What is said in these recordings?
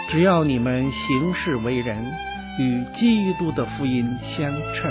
只要你们行事为人与基督的福音相称。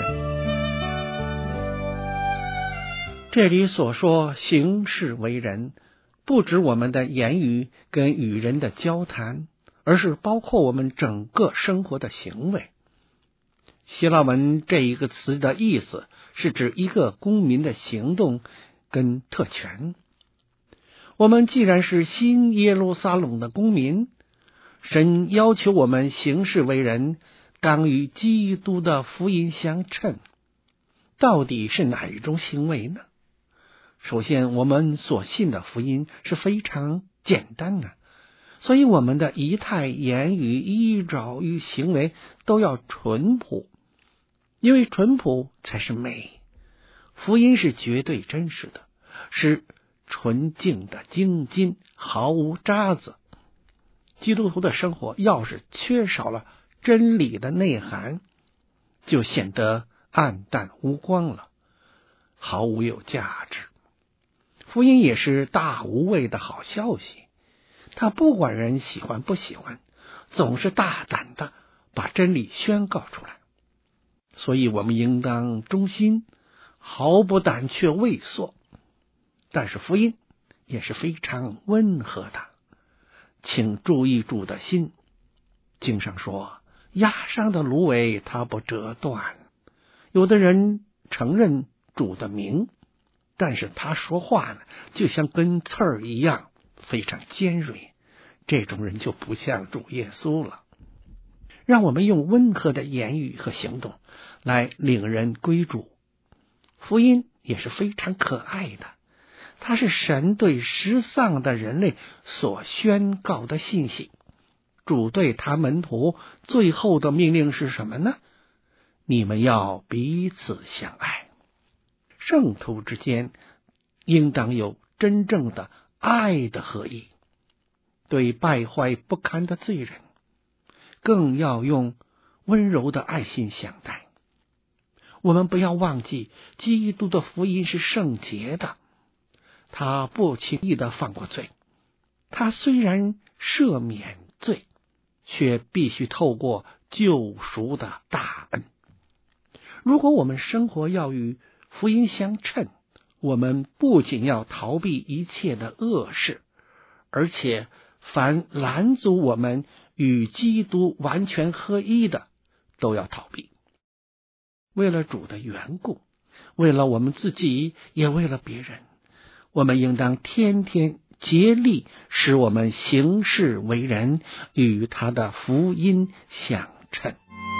这里所说行事为人，不指我们的言语跟与人的交谈，而是包括我们整个生活的行为。希腊文这一个词的意思是指一个公民的行动跟特权。我们既然是新耶路撒冷的公民，神要求我们行事为人当与基督的福音相称。到底是哪一种行为呢？首先，我们所信的福音是非常简单的，所以我们的仪态、言语、衣着与行为都要淳朴，因为淳朴才是美。福音是绝对真实的，是纯净的精金，毫无渣子。基督徒的生活要是缺少了真理的内涵，就显得暗淡无光了，毫无有价值。福音也是大无畏的好消息，他不管人喜欢不喜欢，总是大胆的把真理宣告出来。所以我们应当忠心，毫不胆怯畏缩。但是福音也是非常温和的，请注意主的心。经上说，压伤的芦苇它不折断。有的人承认主的名，但是他说话呢，就像根刺儿一样，非常尖锐。这种人就不像主耶稣了。让我们用温和的言语和行动来领人归主。福音也是非常可爱的，它是神对失丧的人类所宣告的信息。主对他门徒最后的命令是什么呢？你们要彼此相爱。圣徒之间应当有真正的爱的合一，对败坏不堪的罪人，更要用温柔的爱心相待。我们不要忘记，基督的福音是圣洁的，他不轻易的放过罪。他虽然赦免罪，却必须透过救赎的大恩。如果我们生活要与福音相称，我们不仅要逃避一切的恶事，而且凡拦阻我们与基督完全合一的，都要逃避。为了主的缘故，为了我们自己，也为了别人，我们应当天天竭力使我们行事为人与他的福音相称。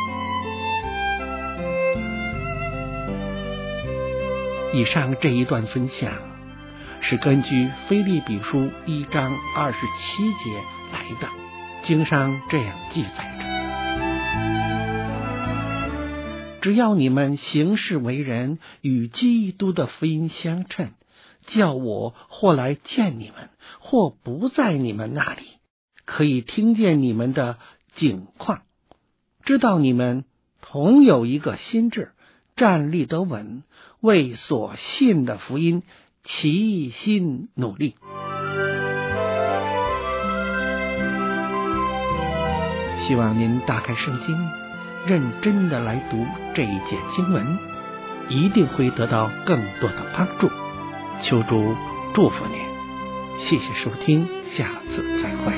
以上这一段分享是根据腓立比书1章27节来的，经上这样记载着：只要你们行事为人与基督的福音相称，叫我或来见你们，或不在你们那里，可以听见你们的景况，知道你们同有一个心志，站立得稳，为所信的福音齐心努力。希望您打开圣经，认真的来读这一节经文，一定会得到更多的帮助。求主祝福您，谢谢收听，下次再会。